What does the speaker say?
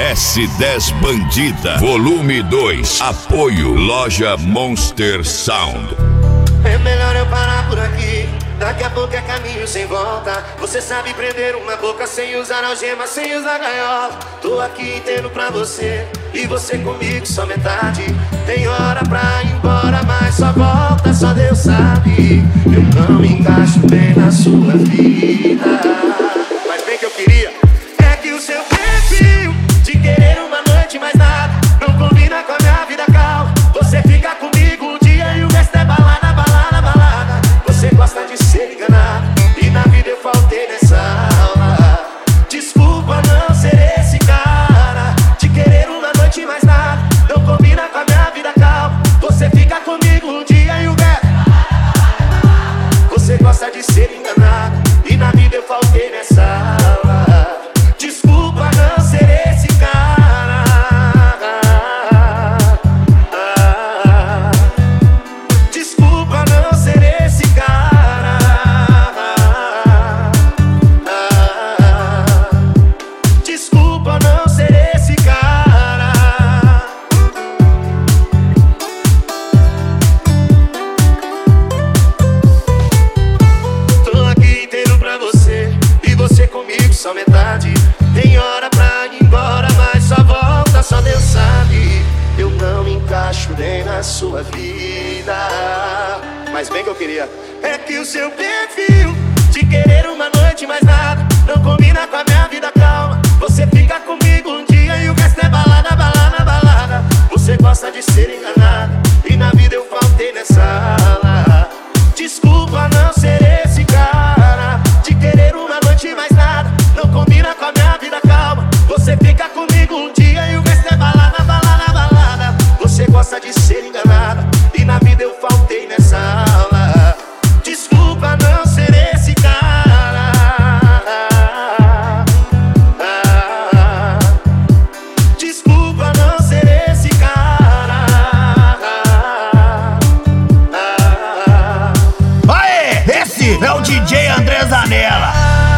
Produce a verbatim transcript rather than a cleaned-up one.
S dez Bandida, volume dois. Apoio Loja Monster Sound. É melhor eu parar por aqui, daqui a pouco é caminho sem volta. Você sabe prender uma boca sem usar algema, sem usar gaiola. Tô aqui inteiro pra você, e você comigo só metade. Tem hora pra ir embora, mas só volta, só Deus sabe. Eu não me encaixo bem na sua vida. Mas bem que eu queria é que o seu perfil de querer uma noite mais nada não combina com a minha vida calma. Você fica comigo o dia e o resto é balada, balada, balada. Você gosta de ser enganado, e na vida eu faltei nessa aula. Desculpa não ser esse cara de querer uma noite mais nada não combina com a minha vida calma. Você fica comigo um dia e o resto. Você gosta de ser enganado, e na vida eu faltei nessa aula. Desculpa não ser esse cara. Desculpa não ser esse cara. Desculpa não ser esse cara. Tô aqui inteiro pra você, e você comigo só metade. Tem hora pra ir embora, mas só volta, só Deus sabe. Eu não me encaixo nem na sua vida. Mas bem que eu queria é que o seu perfil de querer uma noite mais nada não combina com a minha vida calma. Você fica comigo um dia e o resto é balada, balada, balada. Você gosta de ser enganado, e na vida eu faltei nessa aula. Desculpa não ser esse cara de querer uma noite mais nada não combina com a minha vida calma. Você fica comigo um dia e o resto é balada, balada, balada. Você gosta de ser enganada, e na vida eu faltei nessa aula. Desculpa não ser esse cara. Desculpa não ser esse cara. Aê, esse é o D J André Zanella.